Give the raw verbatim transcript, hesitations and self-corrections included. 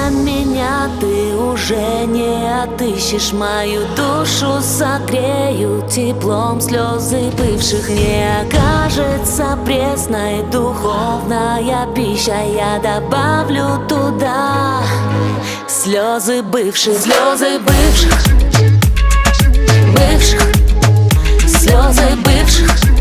меня ты уже не отыщешь. Мою душу согреют теплом слезы бывших. Не окажется пресной духовная пища, я добавлю туда слезы бывших. Слезы бывших, бывших, слезы бывших.